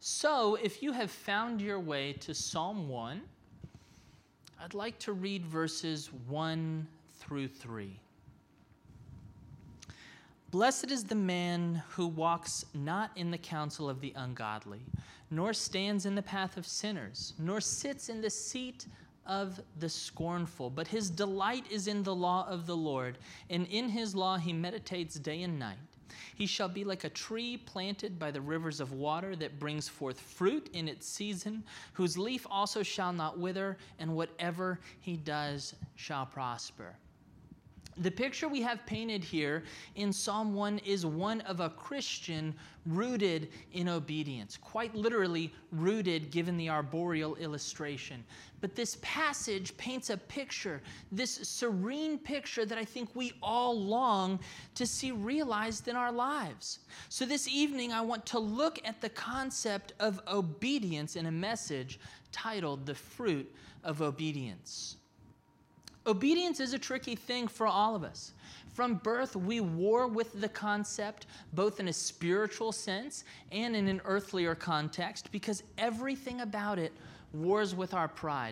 So, if you have found your way to Psalm 1, I'd like to read verses 1 through 3. Blessed is the man who walks not in the counsel of the ungodly, nor stands in the path of sinners, nor sits in the seat of the scornful. But his delight is in the law of the Lord, and in his law he meditates day and night. He shall be like a tree planted by the rivers of water that brings forth fruit in its season, whose leaf also shall not wither, and whatever he does shall prosper. The picture we have painted here in Psalm 1 is one of a Christian rooted in obedience, quite literally rooted given the arboreal illustration. But this passage paints a picture, this serene picture that I think we all long to see realized in our lives. So this evening I want to look at the concept of obedience in a message titled The Fruit of Obedience. Obedience is a tricky thing for all of us. From birth, we war with the concept, both in a spiritual sense and in an earthlier context, because everything about it wars with our pride.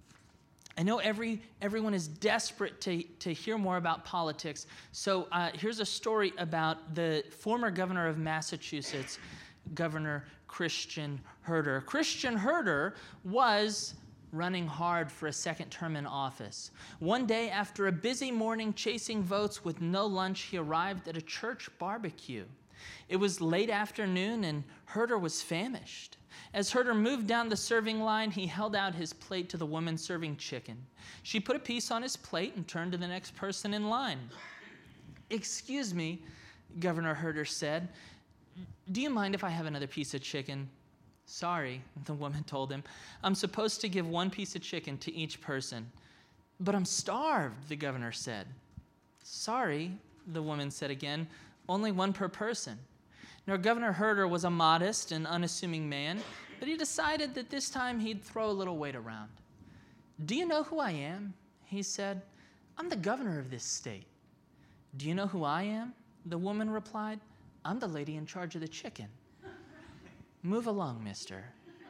I know everyone is desperate to hear more about politics, so here's a story about the former governor of Massachusetts, Governor Christian Herter. Christian Herter was running hard for a second term in office. One day, after a busy morning chasing votes with no lunch, he arrived at a church barbecue. It was late afternoon, and Herter was famished. As Herter moved down the serving line, he held out his plate to the woman serving chicken. She put a piece on his plate and turned to the next person in line. "Excuse me," Governor Herter said, "do you mind if I have another piece of chicken?" "Sorry," the woman told him. "I'm supposed to give one piece of chicken to each person." "But I'm starved," the governor said. "Sorry," the woman said again, "only one per person." Now, Governor Herter was a modest and unassuming man, but he decided that this time he'd throw a little weight around. "Do you know who I am?" he said. "I'm the governor of this state." "Do you know who I am?" the woman replied. "I'm the lady in charge of the chicken." "Move along, mister."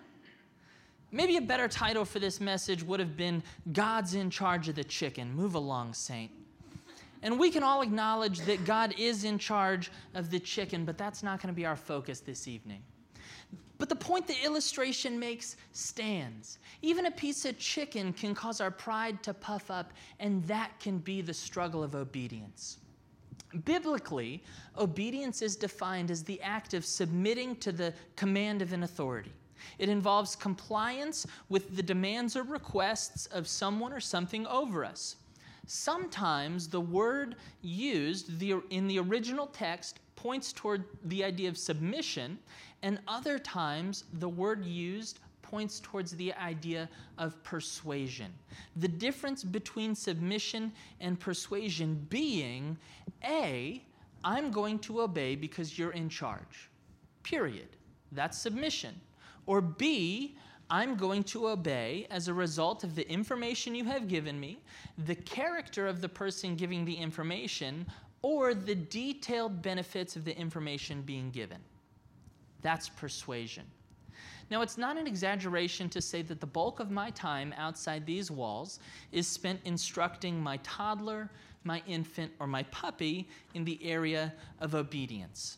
Maybe a better title for this message would have been "God's in charge of the chicken." Move along, saint. And we can all acknowledge that God is in charge of the chicken, but that's not going to be our focus this evening. But the point the illustration makes stands. Even a piece of chicken can cause our pride to puff up, and that can be the struggle of obedience. Biblically, obedience is defined as the act of submitting to the command of an authority. It involves compliance with the demands or requests of someone or something over us. Sometimes the word used in the original text points toward the idea of submission, and other times the word used points towards the idea of persuasion. The difference between submission and persuasion being, A, I'm going to obey because you're in charge, period. That's submission. Or B, I'm going to obey as a result of the information you have given me, the character of the person giving the information, or the detailed benefits of the information being given. That's persuasion. Now, it's not an exaggeration to say that the bulk of my time outside these walls is spent instructing my toddler, my infant, or my puppy in the area of obedience.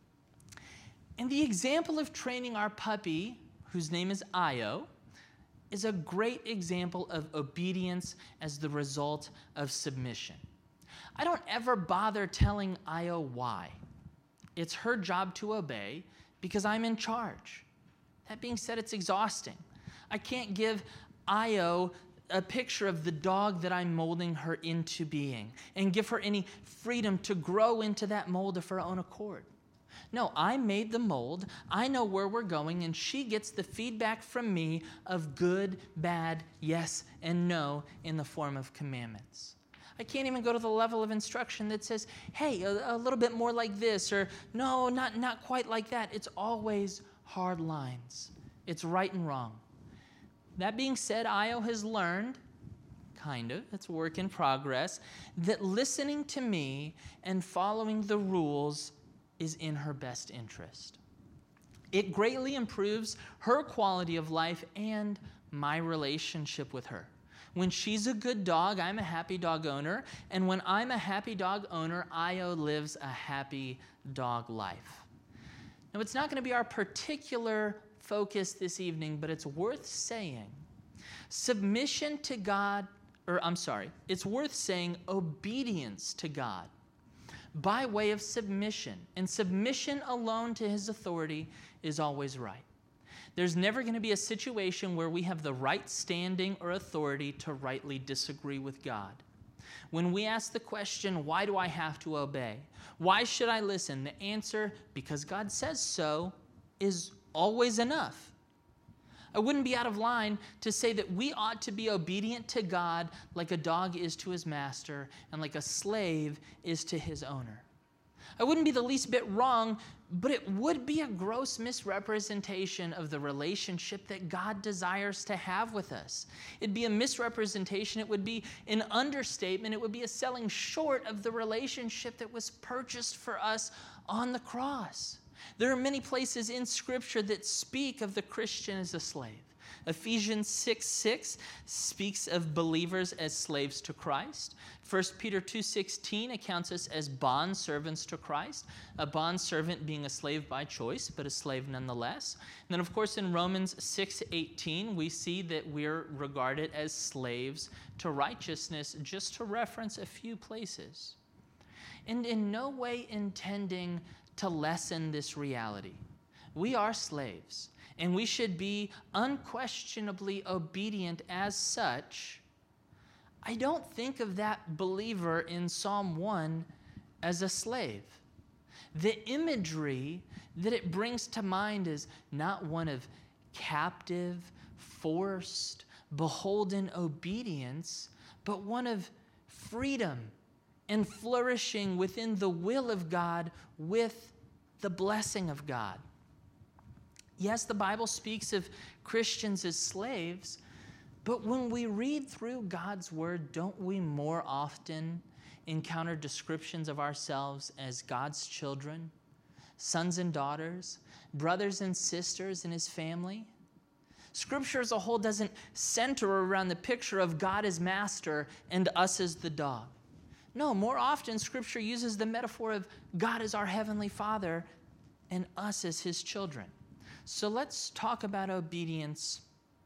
And the example of training our puppy, whose name is Io, is a great example of obedience as the result of submission. I don't ever bother telling Io why. It's her job to obey because I'm in charge. That being said, it's exhausting. I can't give Io a picture of the dog that I'm molding her into being and give her any freedom to grow into that mold of her own accord. No, I made the mold, I know where we're going, and she gets the feedback from me of good, bad, yes, and no in the form of commandments. I can't even go to the level of instruction that says, hey, a little bit more like this, or no, not quite like that. It's always hard lines. It's right and wrong. That being said, Io has learned, kind of, it's a work in progress, that listening to me and following the rules is in her best interest. It greatly improves her quality of life and my relationship with her. When she's a good dog, I'm a happy dog owner. And when I'm a happy dog owner, Io lives a happy dog life. Now, it's not going to be our particular focus this evening, but it's worth saying submission to God, it's worth saying obedience to God by way of submission. And submission alone to his authority is always right. There's never going to be a situation where we have the right standing or authority to rightly disagree with God. When we ask the question, why do I have to obey? Why should I listen? The answer, because God says so, is always enough. I wouldn't be out of line to say that we ought to be obedient to God like a dog is to his master and like a slave is to his owner. I wouldn't be the least bit wrong, but it would be a gross misrepresentation of the relationship that God desires to have with us. It'd be a misrepresentation. It would be an understatement. It would be a selling short of the relationship that was purchased for us on the cross. There are many places in Scripture that speak of the Christian as a slave. Ephesians 6:6 speaks of believers as slaves to Christ. 1 Peter 2:16 accounts us as bondservants to Christ, a bondservant being a slave by choice, but a slave nonetheless. And then, of course, in Romans 6:18, we see that we're regarded as slaves to righteousness, just to reference a few places. And in no way intending to lessen this reality. We are slaves, and we should be unquestionably obedient as such. I don't think of that believer in Psalm 1 as a slave. The imagery that it brings to mind is not one of captive, forced, beholden obedience, but one of freedom and flourishing within the will of God with the blessing of God. Yes, the Bible speaks of Christians as slaves, but when we read through God's word, don't we more often encounter descriptions of ourselves as God's children, sons and daughters, brothers and sisters in his family? Scripture as a whole doesn't center around the picture of God as master and us as the dog. No, more often Scripture uses the metaphor of God as our heavenly Father and us as his children. So let's talk about obedience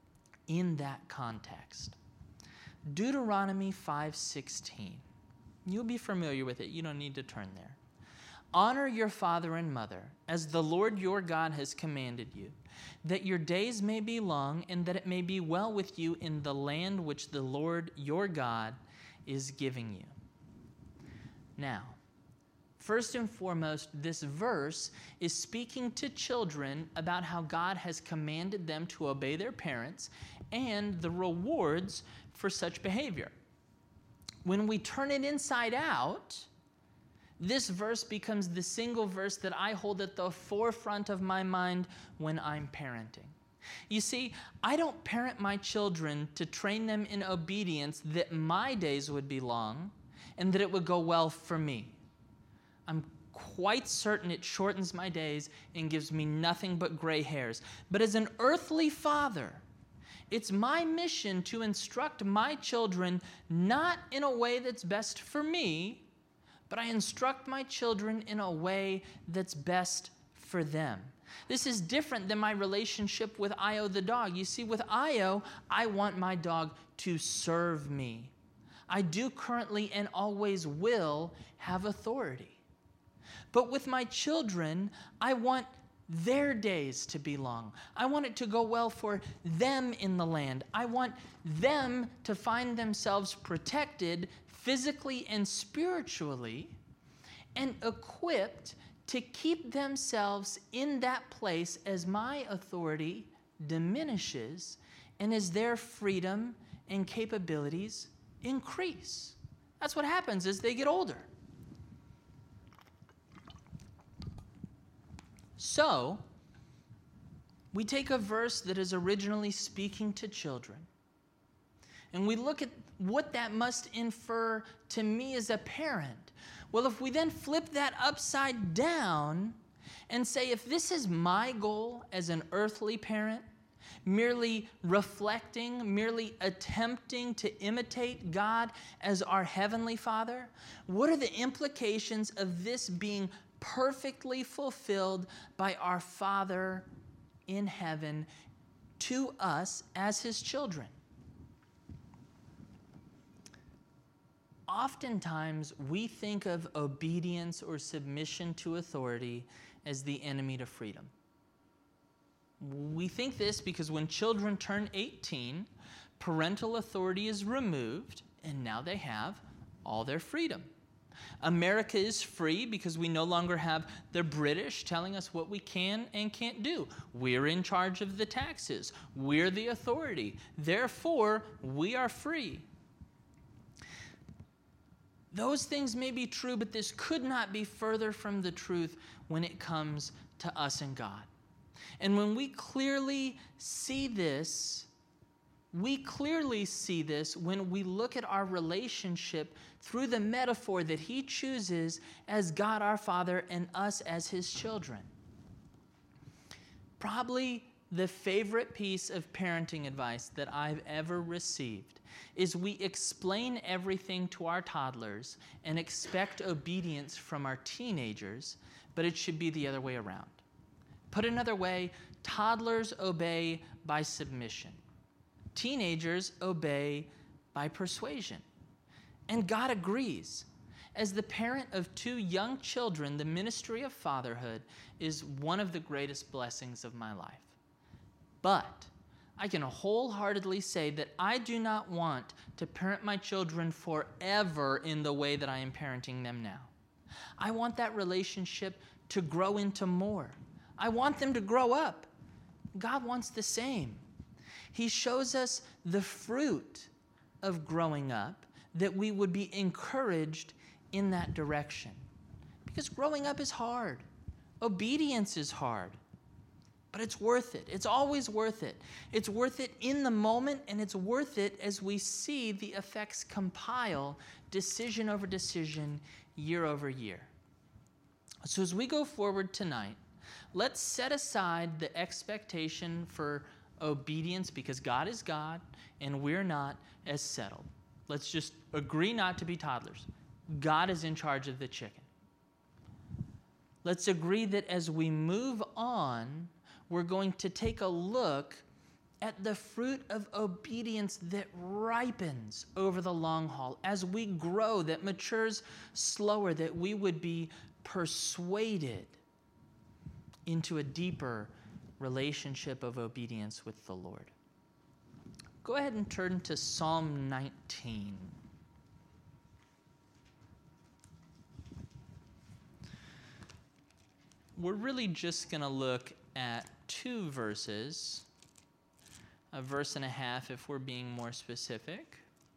in that context. Deuteronomy 5:16. You'll be familiar with it. You don't need to turn there. Honor your father and mother, as the Lord your God has commanded you, that your days may be long and that it may be well with you in the land which the Lord your God is giving you. Now, first and foremost, this verse is speaking to children about how God has commanded them to obey their parents and the rewards for such behavior. When we turn it inside out, this verse becomes the single verse that I hold at the forefront of my mind when I'm parenting. You see, I don't parent my children to train them in obedience that my days would be long and that it would go well for me. I'm quite certain it shortens my days and gives me nothing but gray hairs. But as an earthly father, it's my mission to instruct my children not in a way that's best for me, but I instruct my children in a way that's best for them. This is different than my relationship with Io the dog. You see, with Io, I want my dog to serve me. I do currently and always will have authority. But with my children, I want their days to be long. I want it to go well for them in the land. I want them to find themselves protected physically and spiritually and equipped to keep themselves in that place as my authority diminishes and as their freedom and capabilities increase. That's what happens as they get older. So, we take a verse that is originally speaking to children, and we look at what that must infer to me as a parent. Well, if we then flip that upside down and say, if this is my goal as an earthly parent, merely reflecting, merely attempting to imitate God as our Heavenly Father, what are the implications of this being perfectly fulfilled by our Father in heaven to us as His children? Oftentimes, we think of obedience or submission to authority as the enemy to freedom. We think this because when children turn 18, parental authority is removed, and now they have all their freedom. America is free because we no longer have the British telling us what we can and can't do. We're in charge of the taxes. We're the authority. Therefore, we are free. Those things may be true, but this could not be further from the truth when it comes to us and God. And when we clearly see this when we look at our relationship through the metaphor that He chooses as God our Father and us as His children. Probably the favorite piece of parenting advice that I've ever received is we explain everything to our toddlers and expect obedience from our teenagers, but it should be the other way around. Put another way, toddlers obey by submission. Teenagers obey by persuasion. And God agrees. As the parent of 2 young children, the ministry of fatherhood is one of the greatest blessings of my life. But I can wholeheartedly say that I do not want to parent my children forever in the way that I am parenting them now. I want that relationship to grow into more. I want them to grow up. God wants the same. He shows us the fruit of growing up, that we would be encouraged in that direction. Because growing up is hard. Obedience is hard. But it's worth it. It's always worth it. It's worth it in the moment, and it's worth it as we see the effects compile decision over decision, year over year. So as we go forward tonight, let's set aside the expectation for obedience, because God is God and we're not, as settled. Let's just agree not to be toddlers. God is in charge of the chicken. Let's agree that as we move on, we're going to take a look at the fruit of obedience that ripens over the long haul. As we grow, that matures slower, that we would be persuaded into a deeper relationship of obedience with the Lord. Go ahead and turn to Psalm 19. We're really just going to look at 2 verses, a verse and a half if we're being more specific.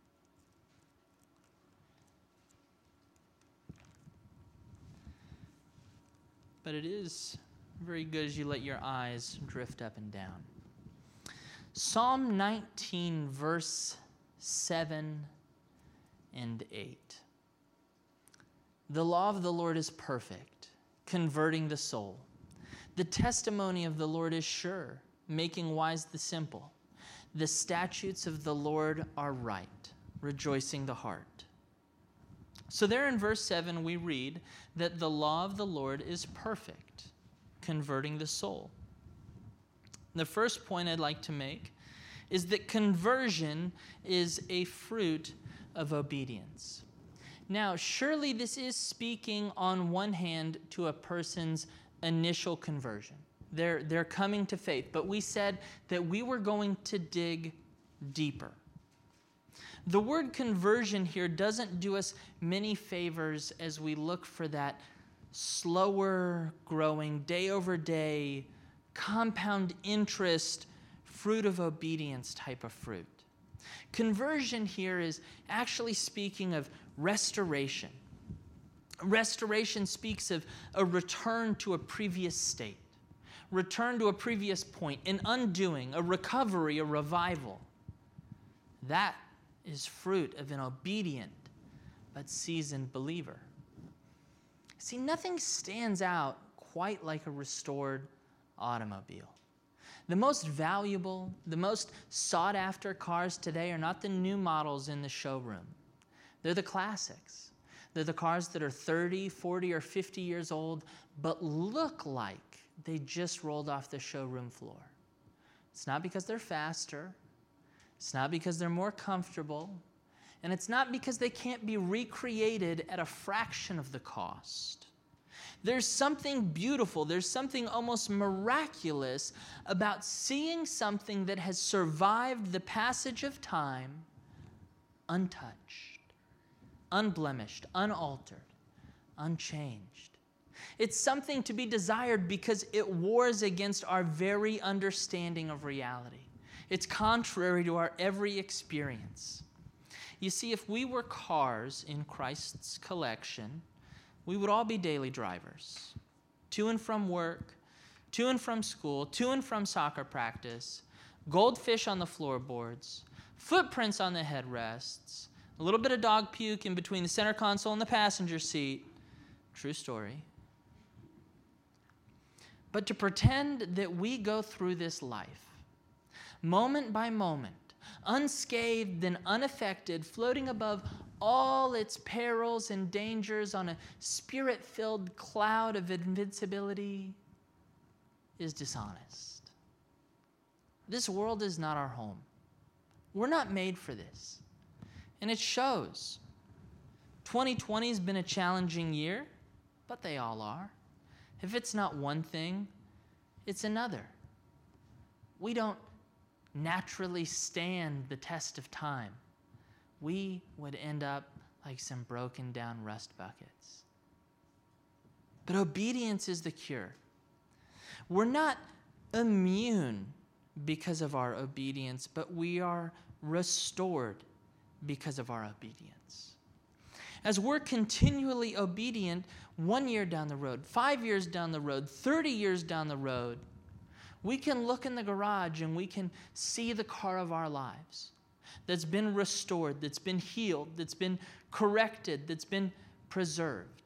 But it is very good as you let your eyes drift up and down. Psalm 19, verse 7 and 8. The law of the Lord is perfect, converting the soul. The testimony of the Lord is sure, making wise the simple. The statutes of the Lord are right, rejoicing the heart. So there in verse 7 we read that the law of the Lord is perfect, converting the soul. The first point I'd like to make is that conversion is a fruit of obedience. Now, surely this is speaking on one hand to a person's initial conversion. They're coming to faith, but we said that we were going to dig deeper. The word conversion here doesn't do us many favors as we look for that slower growing, day over day, compound interest, fruit of obedience type of fruit. Conversion here is actually speaking of restoration. Restoration speaks of a return to a previous state, return to a previous point, an undoing, a recovery, a revival. That is fruit of an obedient but seasoned believer. See, nothing stands out quite like a restored automobile. The most valuable, the most sought after cars today are not the new models in the showroom. They're the classics. They're the cars that are 30, 40, or 50 years old, but look like they just rolled off the showroom floor. It's not because they're faster. It's not because they're more comfortable. And it's not because they can't be recreated at a fraction of the cost. There's something beautiful, there's something almost miraculous about seeing something that has survived the passage of time untouched, unblemished, unaltered, unchanged. It's something to be desired because it wars against our very understanding of reality. It's contrary to our every experience. You see, if we were cars in Christ's collection, we would all be daily drivers, to and from work, to and from school, to and from soccer practice, goldfish on the floorboards, footprints on the headrests, a little bit of dog puke in between the center console and the passenger seat. True story. But to pretend that we go through this life, moment by moment, unscathed and unaffected, floating above all its perils and dangers on a spirit-filled cloud of invincibility, is dishonest. This world is not our home. We're not made for this. And it shows. 2020 has been a challenging year, but they all are. If it's not one thing, it's another. We don't naturally stand the test of time. We would end up like some broken down rust buckets. But obedience is the cure. We're not immune because of our obedience, but we are restored because of our obedience. As we're continually obedient 1 year down the road, 5 years down the road, 30 years down the road, we can look in the garage and we can see the car of our lives that's been restored, that's been healed, that's been corrected, that's been preserved.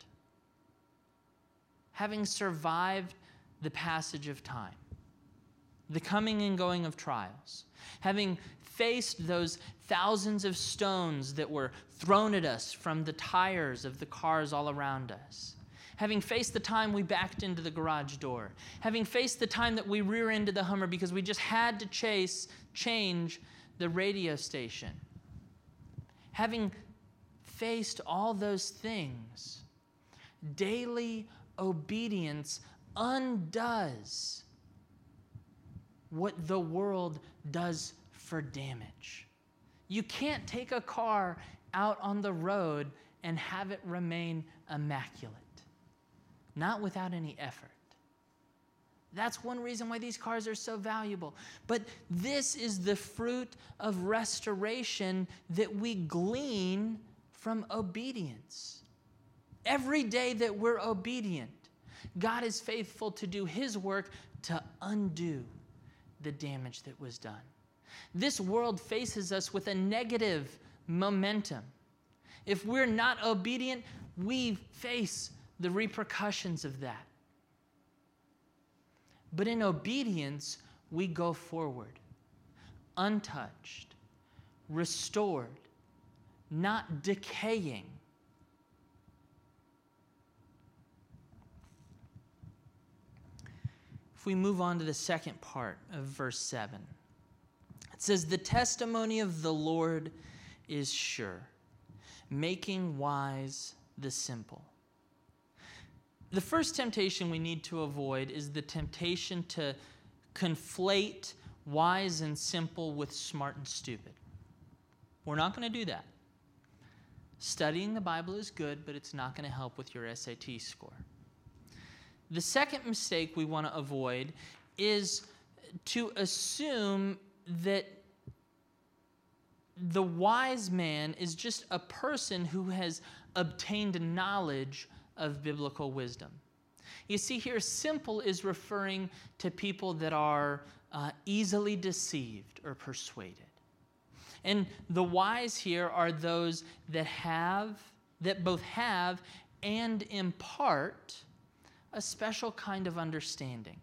Having survived the passage of time, the coming and going of trials, having faced those thousands of stones that were thrown at us from the tires of the cars all around us, having faced the time we backed into the garage door, having faced the time that we rear-ended the Hummer because we just had to change the radio station, having faced all those things, daily obedience undoes what the world does for damage. You can't take a car out on the road and have it remain immaculate. Not without any effort. That's one reason why these cars are so valuable. But this is the fruit of restoration that we glean from obedience. Every day that we're obedient, God is faithful to do His work to undo the damage that was done. This world faces us with a negative momentum. If we're not obedient, we face the repercussions of that. But in obedience, we go forward, untouched, restored, not decaying. If we move on to the second part of verse 7, it says, "The testimony of the Lord is sure, making wise the simple." The first temptation we need to avoid is the temptation to conflate wise and simple with smart and stupid. We're not going to do that. Studying the Bible is good, but it's not going to help with your SAT score. The second mistake we want to avoid is to assume that the wise man is just a person who has obtained knowledge of biblical wisdom. You see here, simple is referring to people that are easily deceived or persuaded. And the wise here are those that both have and impart a special kind of understanding.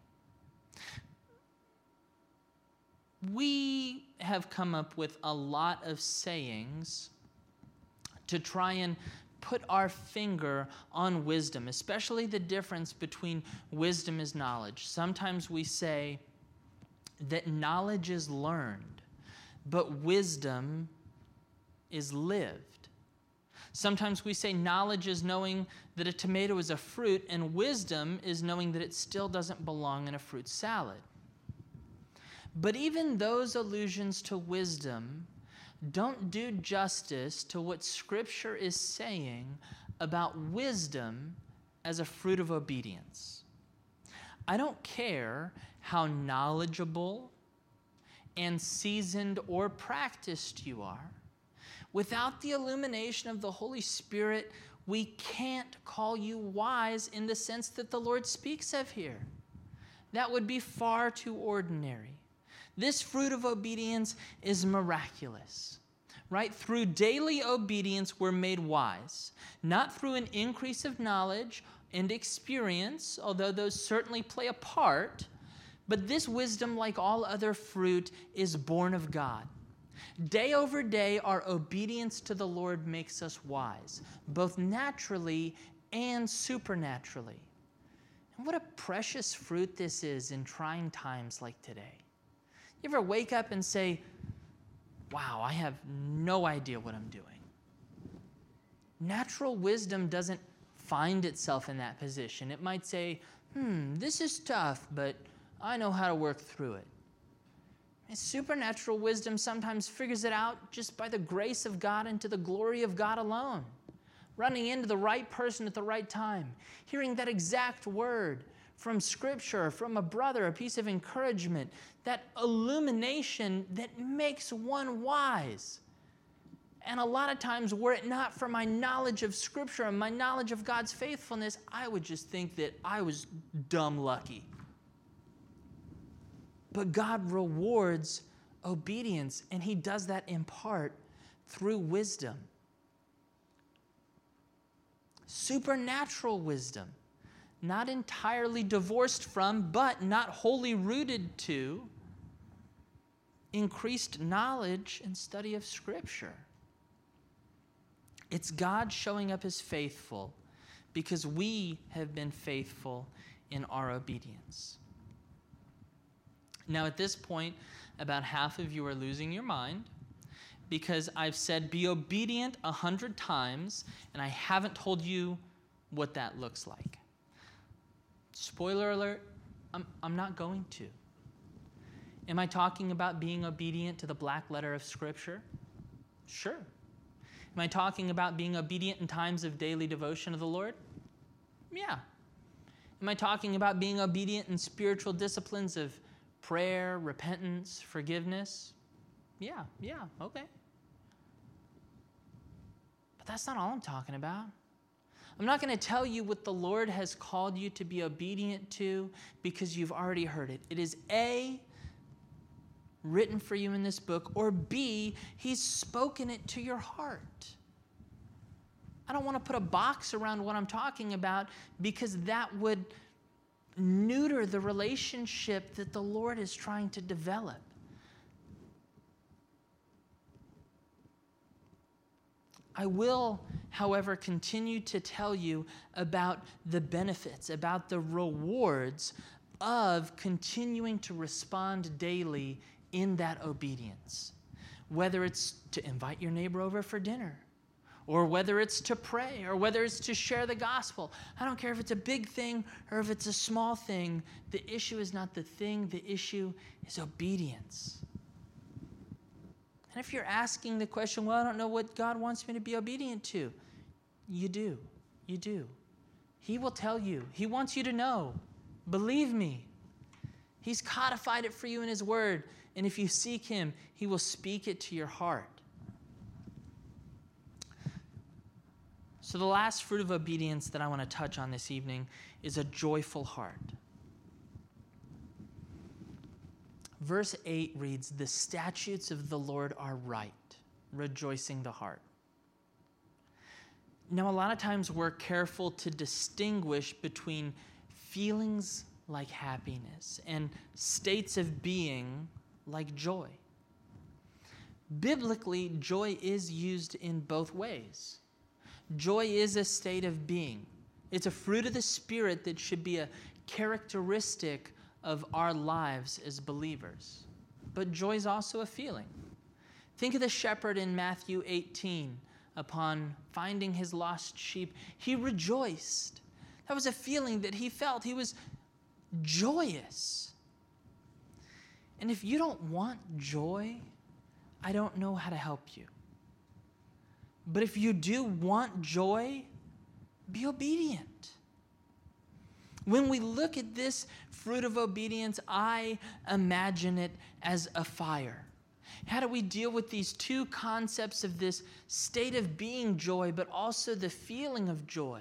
We have come up with a lot of sayings to try and put our finger on wisdom, especially the difference between wisdom is knowledge. Sometimes we say that knowledge is learned, but wisdom is lived. Sometimes we say knowledge is knowing that a tomato is a fruit, and wisdom is knowing that it still doesn't belong in a fruit salad. But even those allusions to wisdom don't do justice to what Scripture is saying about wisdom as a fruit of obedience. I don't care how knowledgeable and seasoned or practiced you are. Without the illumination of the Holy Spirit, we can't call you wise in the sense that the Lord speaks of here. That would be far too ordinary. This fruit of obedience is miraculous, right? Through daily obedience, we're made wise, not through an increase of knowledge and experience, although those certainly play a part, but this wisdom, like all other fruit, is born of God. Day over day, our obedience to the Lord makes us wise, both naturally and supernaturally. And what a precious fruit this is in trying times like today. You ever wake up and say, wow, I have no idea what I'm doing? Natural wisdom doesn't find itself in that position. It might say, this is tough, but I know how to work through it. And supernatural wisdom sometimes figures it out just by the grace of God and to the glory of God alone. Running into the right person at the right time, hearing that exact word from Scripture, from a brother, a piece of encouragement, that illumination that makes one wise. And a lot of times, were it not for my knowledge of Scripture and my knowledge of God's faithfulness, I would just think that I was dumb lucky. But God rewards obedience, and He does that in part through wisdom. Supernatural wisdom, not entirely divorced from, but not wholly rooted to, increased knowledge and study of Scripture. It's God showing up as faithful because we have been faithful in our obedience. Now, at this point, about half of you are losing your mind because I've said be obedient 100 times, and I haven't told you what that looks like. Spoiler alert, I'm not going to. Am I talking about being obedient to the black letter of Scripture? Sure. Am I talking about being obedient in times of daily devotion of the Lord? Yeah. Am I talking about being obedient in spiritual disciplines of prayer, repentance, forgiveness? Yeah, okay. But that's not all I'm talking about. I'm not going to tell you what the Lord has called you to be obedient to because you've already heard it. It is A, written for you in this book, or B, He's spoken it to your heart. I don't want to put a box around what I'm talking about because that would neuter the relationship that the Lord is trying to develop. I will, however, continue to tell you about the benefits, about the rewards of continuing to respond daily in that obedience. Whether it's to invite your neighbor over for dinner, or whether it's to pray, or whether it's to share the gospel. I don't care if it's a big thing or if it's a small thing. The issue is not the thing. The issue is obedience. And if you're asking the question, well, I don't know what God wants me to be obedient to. You do. You do. He will tell you. He wants you to know. Believe me. He's codified it for you in His Word. And if you seek Him, He will speak it to your heart. So the last fruit of obedience that I want to touch on this evening is a joyful heart. Verse 8 reads, "The statutes of the Lord are right, rejoicing the heart." Now, a lot of times we're careful to distinguish between feelings like happiness and states of being like joy. Biblically, joy is used in both ways. Joy is a state of being. It's a fruit of the Spirit that should be a characteristic of our lives as believers. But joy is also a feeling. Think of the shepherd in Matthew 18. Upon finding his lost sheep, he rejoiced. That was a feeling that he felt. He was joyous. And if you don't want joy, I don't know how to help you. But if you do want joy, be obedient. When we look at this fruit of obedience, I imagine it as a fire. How do we deal with these two concepts of this state of being joy, but also the feeling of joy?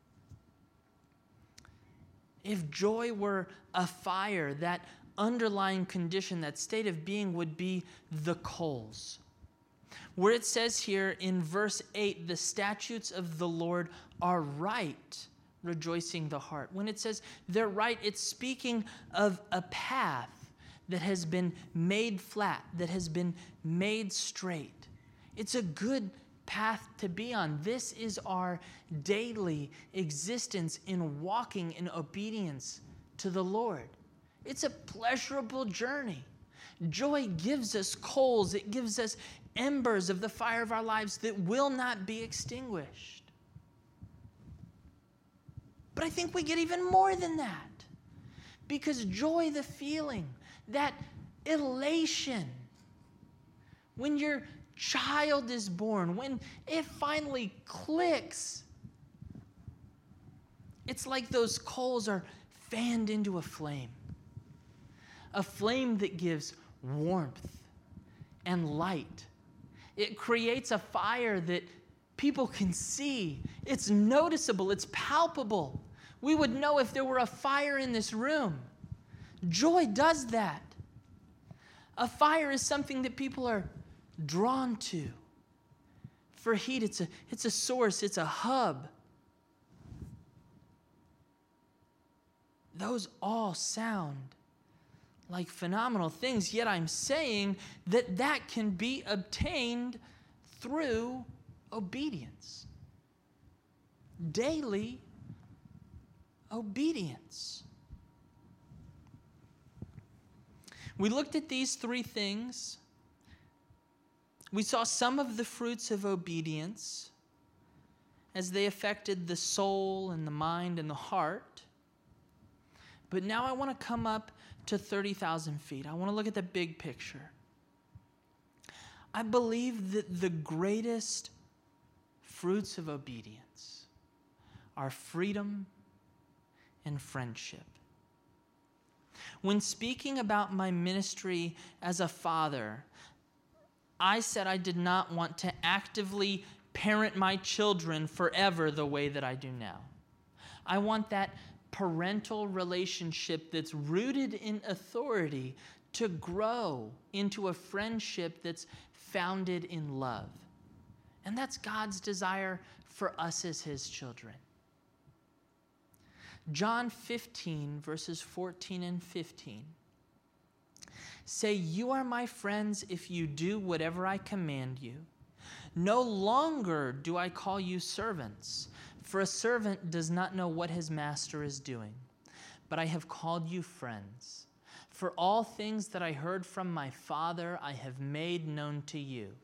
If joy were a fire, that underlying condition, that state of being would be the coals. Where it says here in verse 8, the statutes of the Lord are right, rejoicing the heart. When it says they're right, it's speaking of a path that has been made flat, that has been made straight. It's a good path to be on. This is our daily existence in walking in obedience to the Lord. It's a pleasurable journey. Joy gives us coals. It gives us embers of the fire of our lives that will not be extinguished. But I think we get even more than that. Because joy, the feeling, that elation, when your child is born, when it finally clicks, it's like those coals are fanned into a flame that gives warmth and light. It creates a fire that people can see. It's noticeable. It's palpable. We would know if there were a fire in this room. Joy does that. A fire is something that people are drawn to. For heat, it's a source, it's a hub. Those all sound like phenomenal things, yet I'm saying that can be obtained through obedience. Daily obedience. We looked at these three things. We saw some of the fruits of obedience as they affected the soul and the mind and the heart. But now I want to come up to 30,000 feet. I want to look at the big picture. I believe that the greatest fruits of obedience are freedom and friendship. When speaking about my ministry as a father, I said I did not want to actively parent my children forever the way that I do now. I want that parental relationship that's rooted in authority to grow into a friendship that's founded in love. And that's God's desire for us as his children. John 15, verses 14 and 15 say, "You are my friends if you do whatever I command you. No longer do I call you servants, for a servant does not know what his master is doing. But I have called you friends. For all things that I heard from my Father, I have made known to you."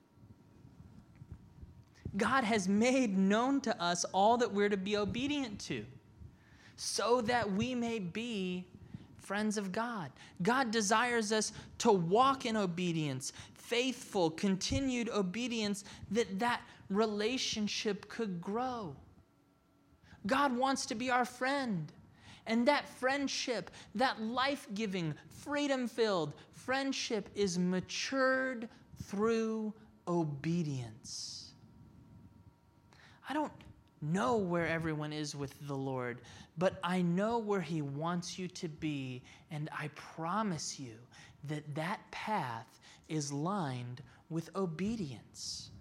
God has made known to us all that we're to be obedient to, so that we may be friends of God. God desires us to walk in obedience, faithful, continued obedience, that relationship could grow. God wants to be our friend. And that friendship, that life-giving, freedom-filled friendship is matured through obedience. I don't know where everyone is with the Lord, but I know where he wants you to be, and I promise you that path is lined with obedience.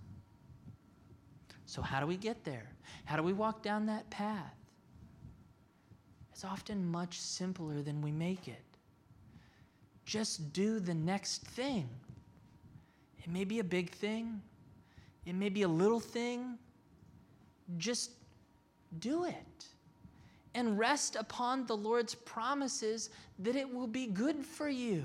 So how do we get there? How do we walk down that path? is often much simpler than we make it. Just do the next thing. It may be a big thing. It may be a little thing. Just do it. And rest upon the Lord's promises that it will be good for you.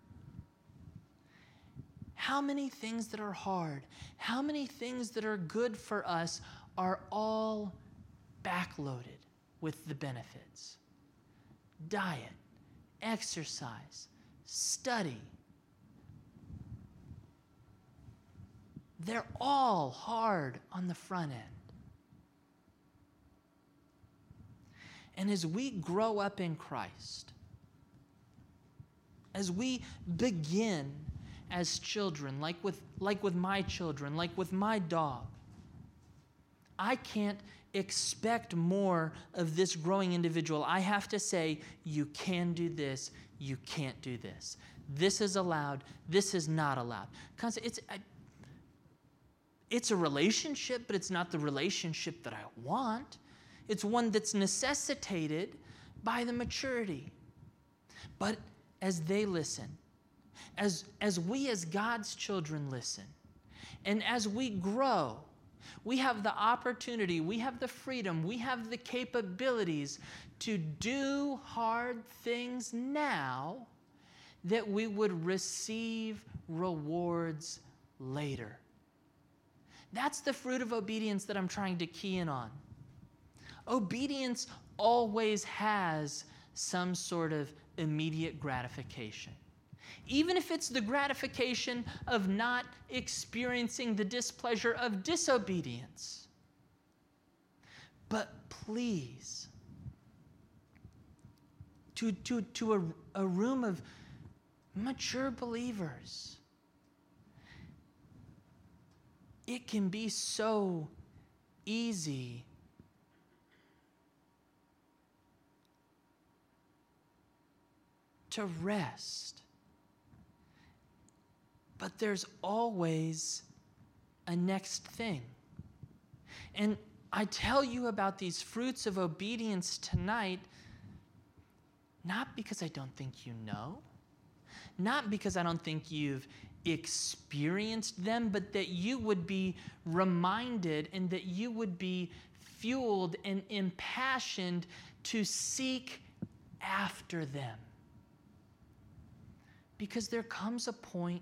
How many things that are hard, how many things that are good for us are all backloaded with the benefits? Diet, exercise, study. They're all hard on the front end. And as we grow up in Christ, as we begin as children, like with my children, like with my dog, I can't expect more of this growing individual. I have to say, you can do this, you can't do this. This is allowed, this is not allowed. It's a relationship, but it's not the relationship that I want. It's one that's necessitated by the maturity. But as they listen, as we as God's children listen, and as we grow, we have the opportunity, we have the freedom, we have the capabilities to do hard things now that we would receive rewards later. That's the fruit of obedience that I'm trying to key in on. Obedience always has some sort of immediate gratification. Even if it's the gratification of not experiencing the displeasure of disobedience. But please, to a room of mature believers, it can be so easy to rest. But there's always a next thing. And I tell you about these fruits of obedience tonight, not because I don't think you know, not because I don't think you've experienced them, but that you would be reminded and that you would be fueled and impassioned to seek after them. Because there comes a point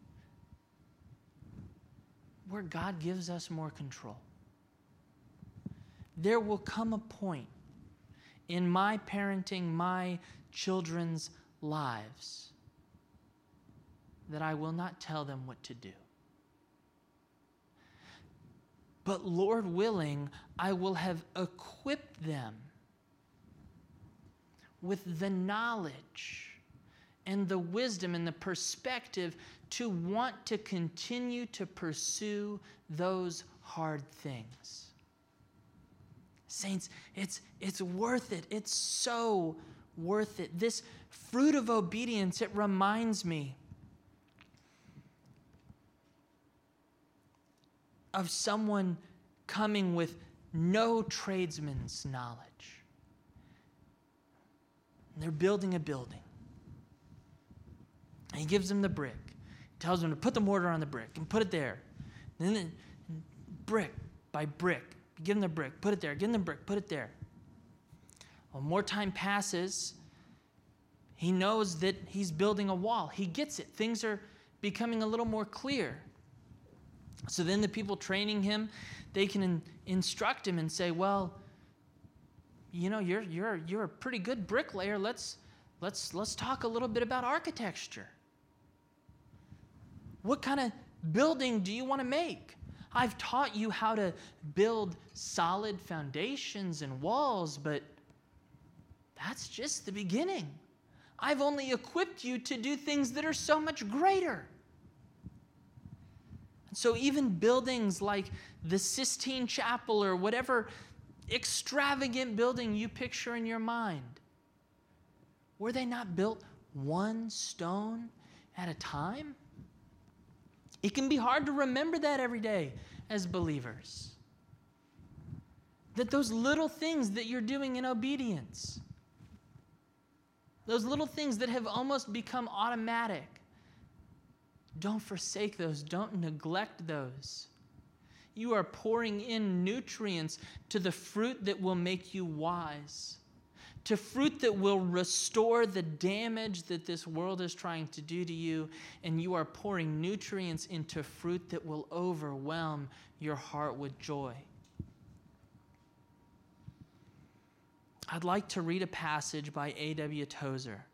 where God gives us more control. There will come a point in my parenting my children's lives that I will not tell them what to do. But Lord willing, I will have equipped them with the knowledge and the wisdom and the perspective to want to continue to pursue those hard things. Saints, it's worth it. It's so worth it. This fruit of obedience, it reminds me of someone coming with no tradesman's knowledge. And they're building a building. And he gives them the brick. He tells them to put the mortar on the brick and put it there. And then brick by brick. Give them the brick, put it there. Give them the brick, put it there. Well, more time passes. He knows that he's building a wall. He gets it. Things are becoming a little more clear. So then the people training him, they can instruct him and say, well, you know, you're a pretty good bricklayer. Let's talk a little bit about architecture. What kind of building do you want to make? I've taught you how to build solid foundations and walls, but that's just the beginning. I've only equipped you to do things that are so much greater. And so even buildings like the Sistine Chapel or whatever extravagant building you picture in your mind, were they not built one stone at a time? It can be hard to remember that every day as believers. That those little things that you're doing in obedience, Those little things that have almost become automatic. Don't forsake those. Don't neglect those. You are pouring in nutrients to the fruit that will make you wise, to fruit that will restore the damage that this world is trying to do to you, and you are pouring nutrients into fruit that will overwhelm your heart with joy. I'd like to read a passage by A.W. Tozer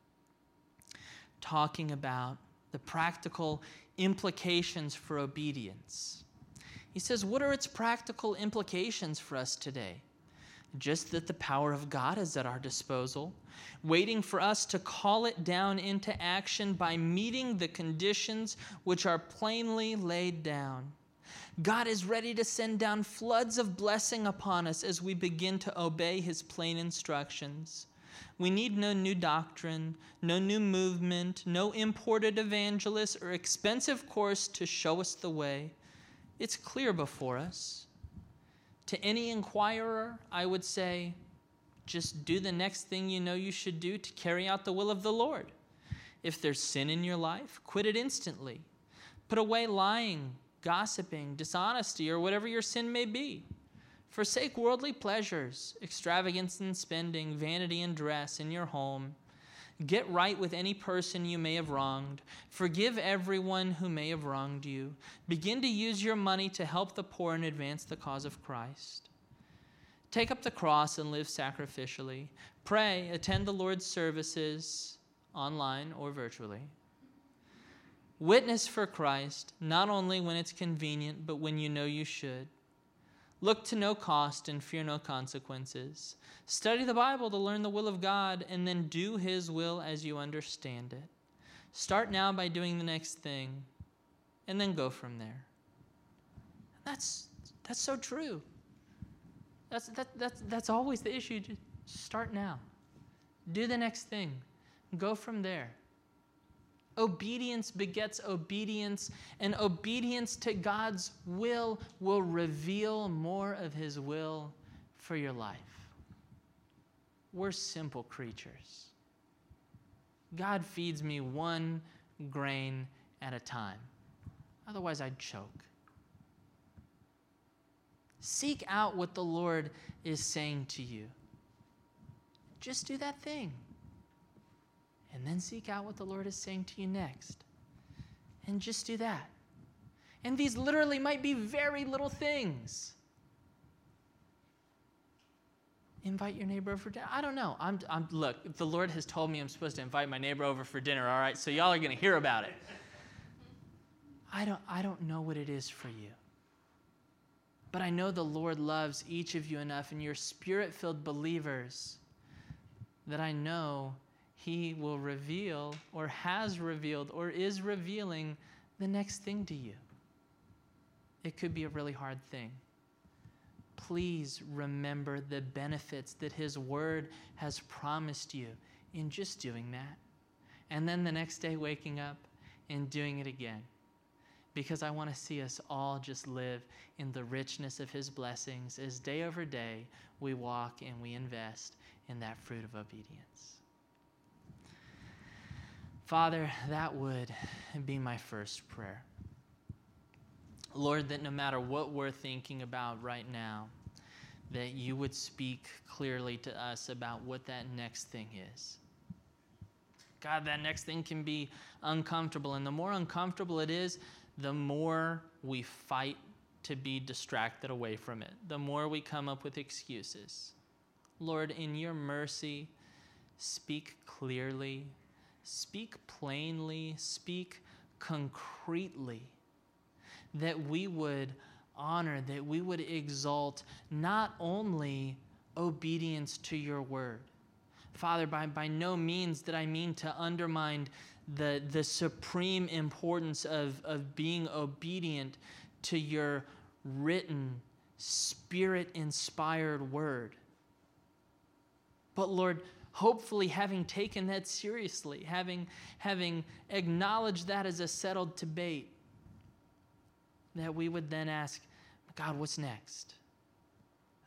talking about the practical implications for obedience. He says, what are its practical implications for us today? Just that the power of God is at our disposal, waiting for us to call it down into action by meeting the conditions which are plainly laid down. God is ready to send down floods of blessing upon us as we begin to obey his plain instructions. We need no new doctrine, no new movement, no imported evangelist or expensive course to show us the way. It's clear before us. To any inquirer, I would say, just do the next thing you know you should do to carry out the will of the Lord. If there's sin in your life, quit it instantly. Put away lying, gossiping, dishonesty, or whatever your sin may be. Forsake worldly pleasures, extravagance in spending, vanity in dress, in your home. Get right with any person you may have wronged. Forgive everyone who may have wronged you. Begin to use your money to help the poor and advance the cause of Christ. Take up the cross and live sacrificially. Pray, attend the Lord's services, online or virtually. Witness for Christ, not only when it's convenient, but when you know you should. Look to no cost and fear no consequences. Study the Bible to learn the will of God, and then do his will as you understand it. Start now by doing the next thing, and then go from there. That's so true. That's always the issue. Just start now. Do the next thing. Go from there. Obedience begets obedience, and obedience to God's will reveal more of his will for your life. We're simple creatures. God feeds me one grain at a time. Otherwise, I'd choke. Seek out what the Lord is saying to you. Just do that thing. And then seek out what the Lord is saying to you next. And just do that. And these literally might be very little things. Invite your neighbor over for dinner. I don't know. Look, the Lord has told me I'm supposed to invite my neighbor over for dinner, all right? So y'all are going to hear about it. I don't know what it is for you. But I know the Lord loves each of you enough, and you're spirit-filled believers, that I know he will reveal, or has revealed, or is revealing the next thing to you. It could be a really hard thing. Please remember the benefits that his word has promised you in just doing that. And then the next day waking up and doing it again. Because I want to see us all just live in the richness of his blessings as day over day we walk and we invest in that fruit of obedience. Father, that would be my first prayer. Lord, that no matter what we're thinking about right now, that you would speak clearly to us about what that next thing is. God, that next thing can be uncomfortable, and the more uncomfortable it is, the more we fight to be distracted away from it, the more we come up with excuses. Lord, in your mercy, speak clearly, speak plainly, speak concretely, that we would honor, that we would exalt not only obedience to your word. Father, by no means did I mean to undermine the supreme importance of being obedient to your written, spirit-inspired word. But Lord, hopefully having taken that seriously, having acknowledged that as a settled debate, that we would then ask, God, what's next?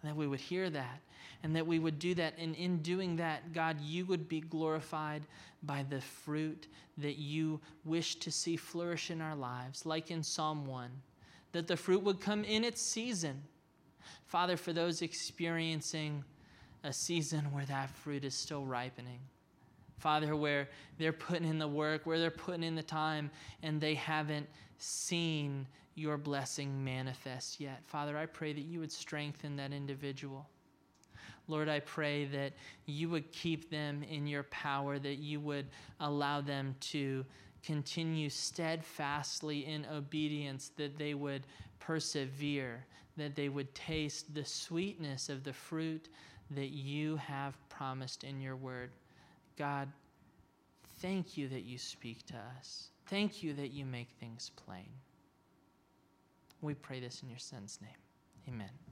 that we would hear that, and that we would do that. And in doing that, God, you would be glorified by the fruit that you wish to see flourish in our lives, like in Psalm 1, that the fruit would come in its season. Father, for those experiencing a season where that fruit is still ripening, Father, where they're putting in the work, where they're putting in the time, and they haven't seen your blessing manifest yet. Father, I pray that you would strengthen that individual. Lord, I pray that you would keep them in your power, that you would allow them to continue steadfastly in obedience, that they would persevere, that they would taste the sweetness of the fruit that you have promised in your word. God, thank you that you speak to us. Thank you that you make things plain. We pray this in your Son's name. Amen.